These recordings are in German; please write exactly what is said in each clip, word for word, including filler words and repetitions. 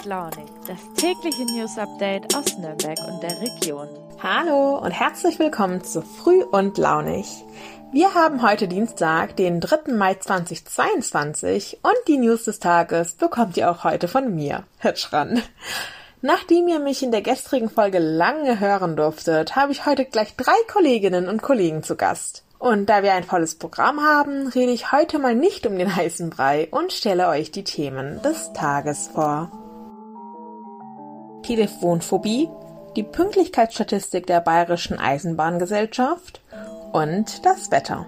und launig, das tägliche News-Update aus Nürnberg und der Region. Hallo und herzlich willkommen zu Früh und Launig. Wir haben heute Dienstag, den dritten Mai zweitausendzweiundzwanzig und die News des Tages bekommt ihr auch heute von mir, Hitschran. Nachdem ihr mich in der gestrigen Folge lange hören durftet, habe ich heute gleich drei Kolleginnen und Kollegen zu Gast. Und da wir ein volles Programm haben, rede ich heute mal nicht um den heißen Brei und stelle euch die Themen des Tages vor. Telefonphobie, die Pünktlichkeitsstatistik der Bayerischen Eisenbahngesellschaft und das Wetter.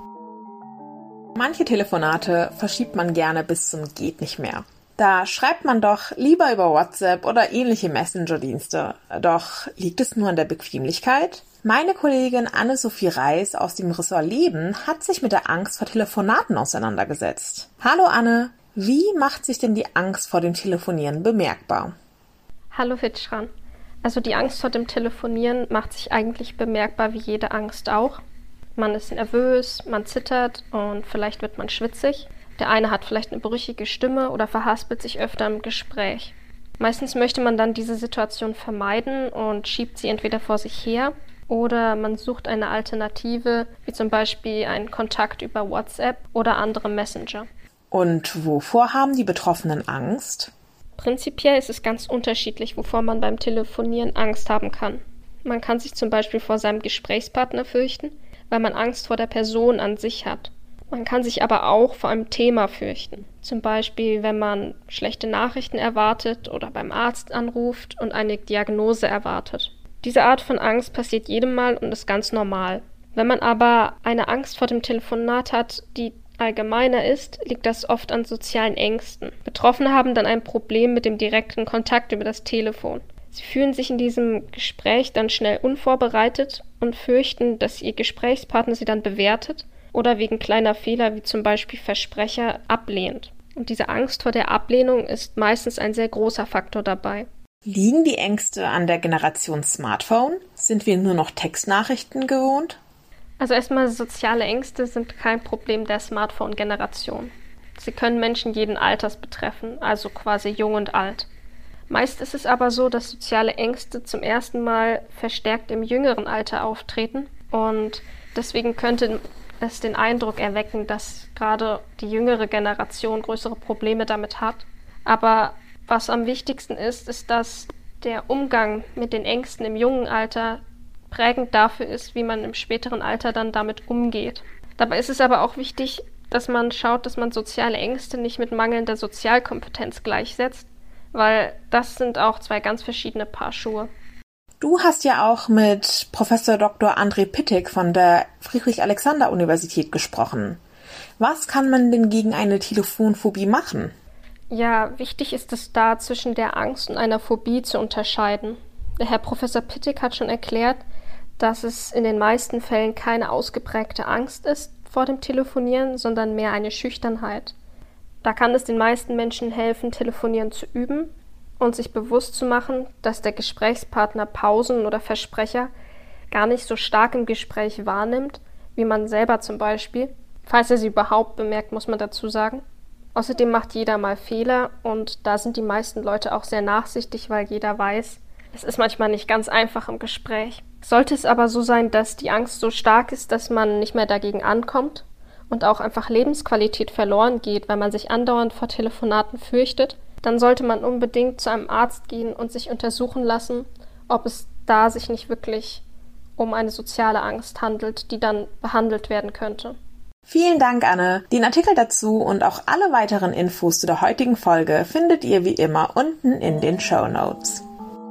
Manche Telefonate verschiebt man gerne bis zum Geht nicht mehr. Da schreibt man doch lieber über WhatsApp oder ähnliche Messenger-Dienste. Doch liegt es nur an der Bequemlichkeit? Meine Kollegin Anne-Sophie Reis aus dem Ressort Leben hat sich mit der Angst vor Telefonaten auseinandergesetzt. Hallo Anne, wie macht sich denn die Angst vor dem Telefonieren bemerkbar? Hallo Hitschran. Also die Angst vor dem Telefonieren macht sich eigentlich bemerkbar wie jede Angst auch. Man ist nervös, man zittert und vielleicht wird man schwitzig. Der eine hat vielleicht eine brüchige Stimme oder verhaspelt sich öfter im Gespräch. Meistens möchte man dann diese Situation vermeiden und schiebt sie entweder vor sich her oder man sucht eine Alternative, wie zum Beispiel einen Kontakt über WhatsApp oder andere Messenger. Und wovor haben die Betroffenen Angst? Prinzipiell ist es ganz unterschiedlich, wovor man beim Telefonieren Angst haben kann. Man kann sich zum Beispiel vor seinem Gesprächspartner fürchten, weil man Angst vor der Person an sich hat. Man kann sich aber auch vor einem Thema fürchten. Zum Beispiel, wenn man schlechte Nachrichten erwartet oder beim Arzt anruft und eine Diagnose erwartet. Diese Art von Angst passiert jedem Mal und ist ganz normal. Wenn man aber eine Angst vor dem Telefonat hat, die allgemeiner ist, liegt das oft an sozialen Ängsten. Betroffene haben dann ein Problem mit dem direkten Kontakt über das Telefon. Sie fühlen sich in diesem Gespräch dann schnell unvorbereitet und fürchten, dass ihr Gesprächspartner sie dann bewertet oder wegen kleiner Fehler wie zum Beispiel Versprecher ablehnt. Und diese Angst vor der Ablehnung ist meistens ein sehr großer Faktor dabei. Liegen die Ängste an der Generation Smartphone? Sind wir nur noch Textnachrichten gewohnt? Also erstmal, soziale Ängste sind kein Problem der Smartphone-Generation. Sie können Menschen jeden Alters betreffen, also quasi jung und alt. Meist ist es aber so, dass soziale Ängste zum ersten Mal verstärkt im jüngeren Alter auftreten und deswegen könnte es den Eindruck erwecken, dass gerade die jüngere Generation größere Probleme damit hat. Aber was am wichtigsten ist, ist, dass der Umgang mit den Ängsten im jungen Alter prägend dafür ist, wie man im späteren Alter dann damit umgeht. Dabei ist es aber auch wichtig, dass man schaut, dass man soziale Ängste nicht mit mangelnder Sozialkompetenz gleichsetzt, weil das sind auch zwei ganz verschiedene Paar Schuhe. Du hast ja auch mit Professor Doktor André Pittig von der Friedrich-Alexander-Universität gesprochen. Was kann man denn gegen eine Telefonphobie machen? Ja, wichtig ist es da, zwischen der Angst und einer Phobie zu unterscheiden. Der Herr Professor Pittig hat schon erklärt, dass es in den meisten Fällen keine ausgeprägte Angst ist vor dem Telefonieren, sondern mehr eine Schüchternheit. Da kann es den meisten Menschen helfen, Telefonieren zu üben und sich bewusst zu machen, dass der Gesprächspartner Pausen oder Versprecher gar nicht so stark im Gespräch wahrnimmt, wie man selber zum Beispiel, falls er sie überhaupt bemerkt, muss man dazu sagen. Außerdem macht jeder mal Fehler und da sind die meisten Leute auch sehr nachsichtig, weil jeder weiß, es ist manchmal nicht ganz einfach im Gespräch. Sollte es aber so sein, dass die Angst so stark ist, dass man nicht mehr dagegen ankommt und auch einfach Lebensqualität verloren geht, weil man sich andauernd vor Telefonaten fürchtet, dann sollte man unbedingt zu einem Arzt gehen und sich untersuchen lassen, ob es da sich nicht wirklich um eine soziale Angst handelt, die dann behandelt werden könnte. Vielen Dank, Anne. Den Artikel dazu und auch alle weiteren Infos zu der heutigen Folge findet ihr wie immer unten in den Shownotes.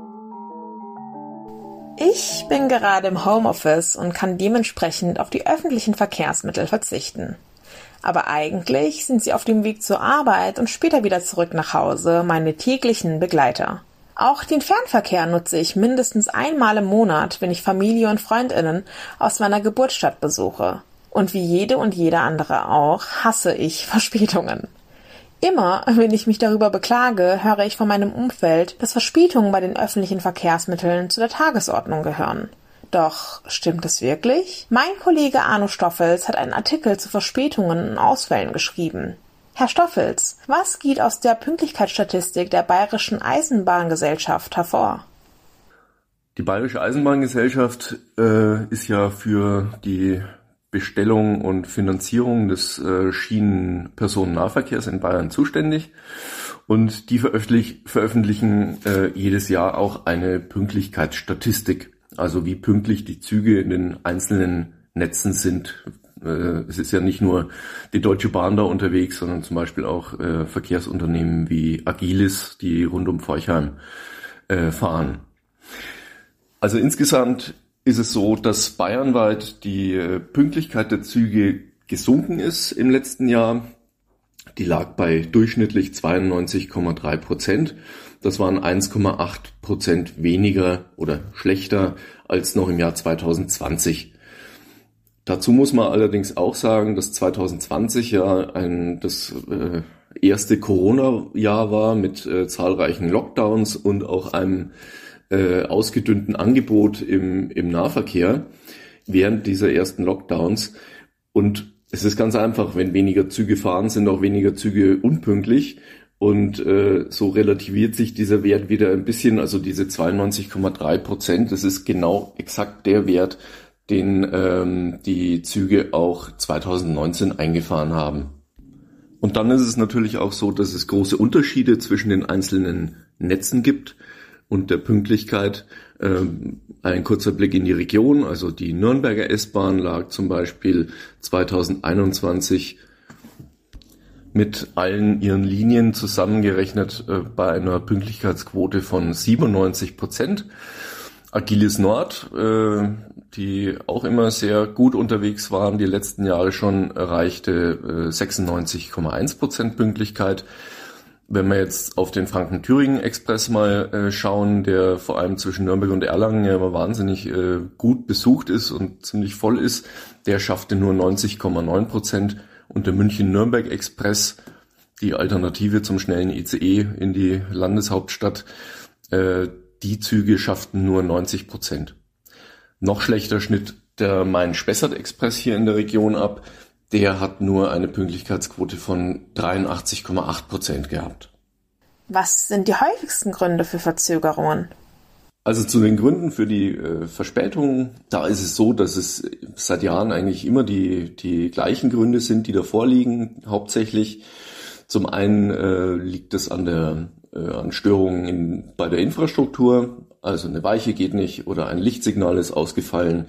Ich bin gerade im Homeoffice und kann dementsprechend auf die öffentlichen Verkehrsmittel verzichten. Aber eigentlich sind sie auf dem Weg zur Arbeit und später wieder zurück nach Hause meine täglichen Begleiter. Auch den Fernverkehr nutze ich mindestens einmal im Monat, wenn ich Familie und FreundInnen aus meiner Geburtsstadt besuche. Und wie jede und jeder andere auch, hasse ich Verspätungen. Immer, wenn ich mich darüber beklage, höre ich von meinem Umfeld, dass Verspätungen bei den öffentlichen Verkehrsmitteln zu der Tagesordnung gehören. Doch stimmt es wirklich? Mein Kollege Arno Stoffels hat einen Artikel zu Verspätungen und Ausfällen geschrieben. Herr Stoffels, was geht aus der Pünktlichkeitsstatistik der Bayerischen Eisenbahngesellschaft hervor? Die Bayerische Eisenbahngesellschaft äh, ist ja für die Bestellung und Finanzierung des äh, Schienenpersonennahverkehrs in Bayern zuständig und die veröffentlich- veröffentlichen äh, jedes Jahr auch eine Pünktlichkeitsstatistik, also wie pünktlich die Züge in den einzelnen Netzen sind. Äh, es ist ja nicht nur die Deutsche Bahn da unterwegs, sondern zum Beispiel auch äh, Verkehrsunternehmen wie Agilis, die rund um Forchheim äh, fahren. Also insgesamt ist es so, dass bayernweit die Pünktlichkeit der Züge gesunken ist im letzten Jahr. Die lag bei durchschnittlich zweiundneunzig Komma drei Prozent. Das waren eins Komma acht Prozent weniger oder schlechter als noch im Jahr zweitausendzwanzig. Dazu muss man allerdings auch sagen, dass zweitausendzwanzig ja ein, das äh, erste Corona-Jahr war mit äh, zahlreichen Lockdowns und auch einem Äh, ausgedünnten Angebot im, im Nahverkehr während dieser ersten Lockdowns. Und es ist ganz einfach, wenn weniger Züge fahren, sind auch weniger Züge unpünktlich. Und äh, so relativiert sich dieser Wert wieder ein bisschen, also diese zweiundneunzig Komma drei Prozent, das ist genau exakt der Wert, den ähm, die Züge auch zweitausendneunzehn eingefahren haben. Und dann ist es natürlich auch so, dass es große Unterschiede zwischen den einzelnen Netzen gibt und der Pünktlichkeit. Ähm, ein kurzer Blick in die Region, also die Nürnberger S-Bahn lag zum Beispiel zweitausendeinundzwanzig mit allen ihren Linien zusammengerechnet äh, bei einer Pünktlichkeitsquote von siebenundneunzig Prozent. Agilis Nord, äh, die auch immer sehr gut unterwegs waren, die letzten Jahre schon, erreichte äh, sechsundneunzig Komma eins Prozent Pünktlichkeit. Wenn wir jetzt auf den Franken-Thüringen-Express mal äh, schauen, der vor allem zwischen Nürnberg und Erlangen ja immer wahnsinnig äh, gut besucht ist und ziemlich voll ist, der schaffte nur neunzig Komma neun Prozent. Und der München-Nürnberg-Express, die Alternative zum schnellen I C E in die Landeshauptstadt, äh, die Züge schafften nur neunzig Prozent. Noch schlechter schnitt der Main-Spessart-Express hier in der Region ab. Der hat nur eine Pünktlichkeitsquote von dreiundachtzig Komma acht Prozent gehabt. Was sind die häufigsten Gründe für Verzögerungen? Also zu den Gründen für die äh, Verspätung, da ist es so, dass es seit Jahren eigentlich immer die, die gleichen Gründe sind, die da vorliegen. Hauptsächlich zum einen äh, liegt es an der äh, an Störungen in, bei der Infrastruktur, also eine Weiche geht nicht oder ein Lichtsignal ist ausgefallen.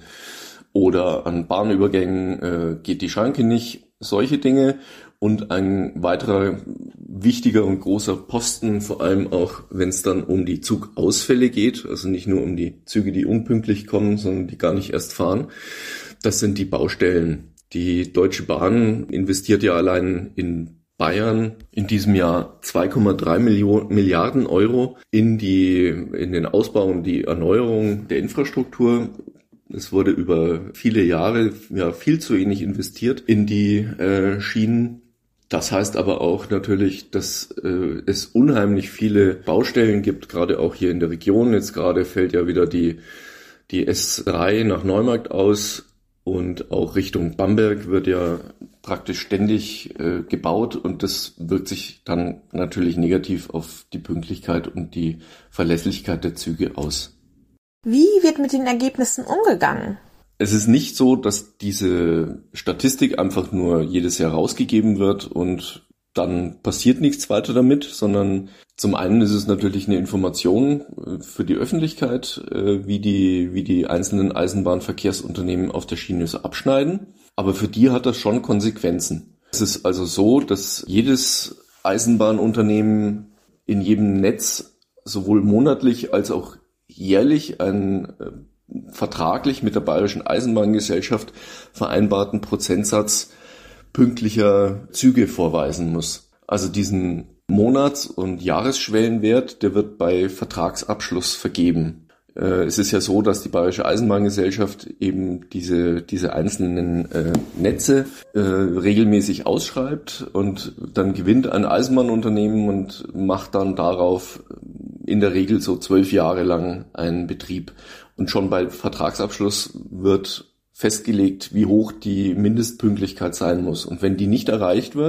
Oder an Bahnübergängen äh, geht die Schranke nicht, solche Dinge. Und ein weiterer wichtiger und großer Posten, vor allem auch, wenn es dann um die Zugausfälle geht, also nicht nur um die Züge, die unpünktlich kommen, sondern die gar nicht erst fahren, das sind die Baustellen. Die Deutsche Bahn investiert ja allein in Bayern in diesem Jahr zwei Komma drei Milliarden Euro in die in den Ausbau und die Erneuerung der Infrastruktur. Es wurde über viele Jahre ja viel zu wenig investiert in die äh, Schienen. Das heißt aber auch natürlich, dass äh, es unheimlich viele Baustellen gibt, gerade auch hier in der Region. Jetzt gerade fällt ja wieder die die S drei nach Neumarkt aus und auch Richtung Bamberg wird ja praktisch ständig äh, gebaut und das wirkt sich dann natürlich negativ auf die Pünktlichkeit und die Verlässlichkeit der Züge aus. Wie wird mit den Ergebnissen umgegangen? Es ist nicht so, dass diese Statistik einfach nur jedes Jahr rausgegeben wird und dann passiert nichts weiter damit, sondern zum einen ist es natürlich eine Information für die Öffentlichkeit, wie die, wie die einzelnen Eisenbahnverkehrsunternehmen auf der Schiene so abschneiden. Aber für die hat das schon Konsequenzen. Es ist also so, dass jedes Eisenbahnunternehmen in jedem Netz sowohl monatlich als auch jährlich einen äh, vertraglich mit der Bayerischen Eisenbahngesellschaft vereinbarten Prozentsatz pünktlicher Züge vorweisen muss. Also diesen Monats- und Jahresschwellenwert, der wird bei Vertragsabschluss vergeben. Äh, es ist ja so, dass die Bayerische Eisenbahngesellschaft eben diese diese einzelnen äh, Netze äh, regelmäßig ausschreibt und dann gewinnt ein Eisenbahnunternehmen und macht dann darauf in der Regel so zwölf Jahre lang einen Betrieb. Und schon bei Vertragsabschluss wird festgelegt, wie hoch die Mindestpünktlichkeit sein muss. Und wenn die nicht erreicht wird,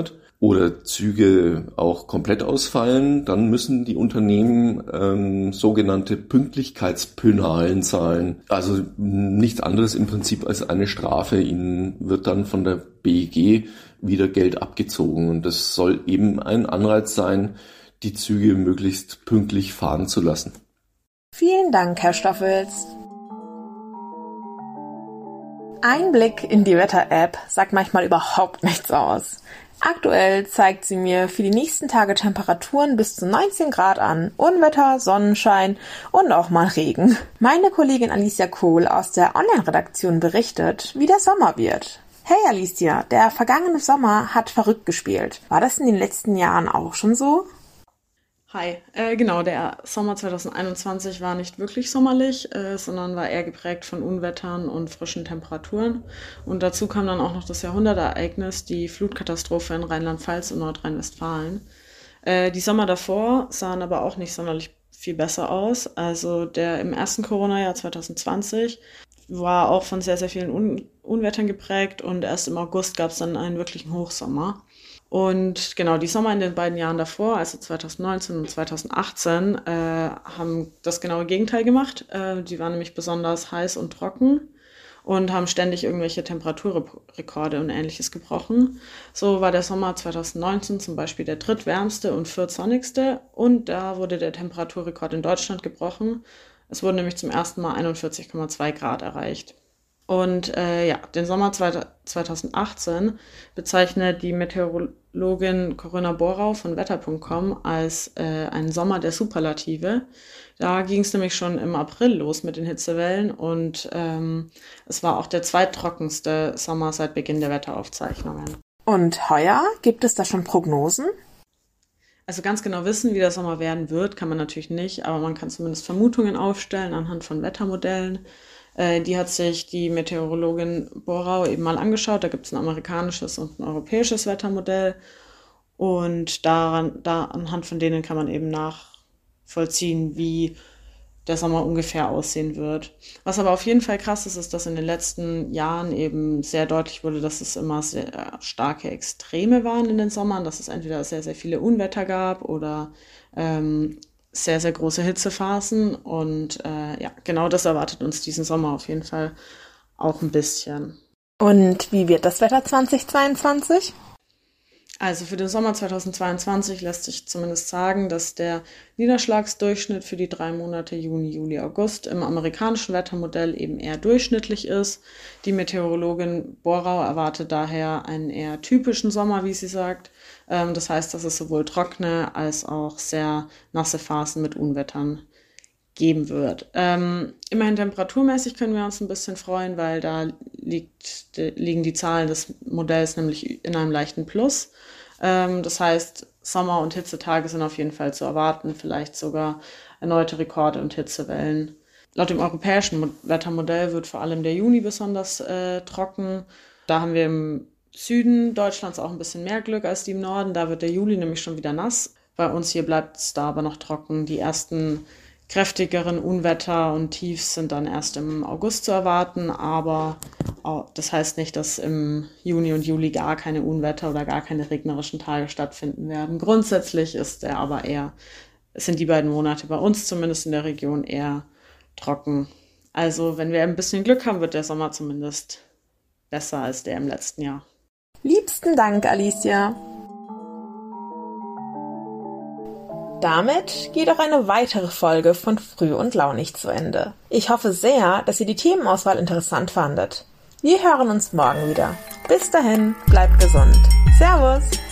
oder Züge auch komplett ausfallen, dann müssen die Unternehmen ähm, sogenannte Pünktlichkeitspönalen zahlen. Also nichts anderes im Prinzip als eine Strafe. Ihnen wird dann von der B E G wieder Geld abgezogen. Und das soll eben ein Anreiz sein, die Züge möglichst pünktlich fahren zu lassen. Vielen Dank, Herr Stoffels. Ein Blick in die Wetter-App sagt manchmal überhaupt nichts aus. Aktuell zeigt sie mir für die nächsten Tage Temperaturen bis zu neunzehn Grad an, Unwetter, Sonnenschein und auch mal Regen. Meine Kollegin Alicia Kohl aus der Online-Redaktion berichtet, wie der Sommer wird. Hey Alicia, der vergangene Sommer hat verrückt gespielt. War das in den letzten Jahren auch schon so? Hi, äh, genau, der Sommer zwanzig einundzwanzig war nicht wirklich sommerlich, äh, sondern war eher geprägt von Unwettern und frischen Temperaturen. Und dazu kam dann auch noch das Jahrhundertereignis, die Flutkatastrophe in Rheinland-Pfalz und Nordrhein-Westfalen. Äh, die Sommer davor sahen aber auch nicht sonderlich viel besser aus. Also der im ersten Corona-Jahr zwanzig zwanzig war auch von sehr, sehr vielen Un- Unwettern geprägt und erst im August gab es dann einen wirklichen Hochsommer. Und genau, die Sommer in den beiden Jahren davor, also zwanzig neunzehn und zwanzig achtzehn, äh, haben das genaue Gegenteil gemacht. Äh, die waren nämlich besonders heiß und trocken und haben ständig irgendwelche Temperaturrekorde und Ähnliches gebrochen. So war der Sommer zwanzig neunzehn zum Beispiel der drittwärmste und viertsonnigste und da wurde der Temperaturrekord in Deutschland gebrochen. Es wurden nämlich zum ersten Mal einundvierzig Komma zwei Grad erreicht. Und äh, ja, den Sommer zwanzig achtzehn bezeichnet die Meteorologin Corinna Borau von wetter punkt com als äh, einen Sommer der Superlative. Da ging es nämlich schon im April los mit den Hitzewellen und ähm, es war auch der zweittrockenste Sommer seit Beginn der Wetteraufzeichnungen. Und heuer, gibt es da schon Prognosen? Also ganz genau wissen, wie der Sommer werden wird, kann man natürlich nicht, aber man kann zumindest Vermutungen aufstellen anhand von Wettermodellen. Die hat sich die Meteorologin Borau eben mal angeschaut. Da gibt es ein amerikanisches und ein europäisches Wettermodell. Und daran, da, anhand von denen kann man eben nachvollziehen, wie der Sommer ungefähr aussehen wird. Was aber auf jeden Fall krass ist, ist, dass in den letzten Jahren eben sehr deutlich wurde, dass es immer sehr starke Extreme waren in den Sommern, dass es entweder sehr, sehr viele Unwetter gab oder ähm, sehr, sehr große Hitzephasen und äh, ja, genau das erwartet uns diesen Sommer auf jeden Fall auch ein bisschen. Und wie wird das Wetter zwanzig zweiundzwanzig? Also für den Sommer zwanzig zweiundzwanzig lässt sich zumindest sagen, dass der Niederschlagsdurchschnitt für die drei Monate Juni, Juli, August im amerikanischen Wettermodell eben eher durchschnittlich ist. Die Meteorologin Borau erwartet daher einen eher typischen Sommer, wie sie sagt. Ähm, das heißt, dass es sowohl trockene als auch sehr nasse Phasen mit Unwettern geben wird. Ähm, immerhin temperaturmäßig können wir uns ein bisschen freuen, weil da liegt, de, liegen die Zahlen des Modells nämlich in einem leichten Plus. Ähm, das heißt, Sommer- und Hitzetage sind auf jeden Fall zu erwarten, vielleicht sogar erneute Rekorde und Hitzewellen. Laut dem europäischen Mo- Wettermodell wird vor allem der Juni besonders äh, trocken. Da haben wir im Süden Deutschlands auch ein bisschen mehr Glück als die im Norden. Da wird der Juli nämlich schon wieder nass. Bei uns hier bleibt es da aber noch trocken. Die ersten kräftigeren Unwetter und Tiefs sind dann erst im August zu erwarten, aber das heißt nicht, dass im Juni und Juli gar keine Unwetter oder gar keine regnerischen Tage stattfinden werden. Grundsätzlich ist der aber eher, sind die beiden Monate bei uns zumindest in der Region eher trocken. Also wenn wir ein bisschen Glück haben, wird der Sommer zumindest besser als der im letzten Jahr. Liebsten Dank, Alicia. Damit geht auch eine weitere Folge von Früh und Launig zu Ende. Ich hoffe sehr, dass ihr die Themenauswahl interessant fandet. Wir hören uns morgen wieder. Bis dahin, bleibt gesund. Servus!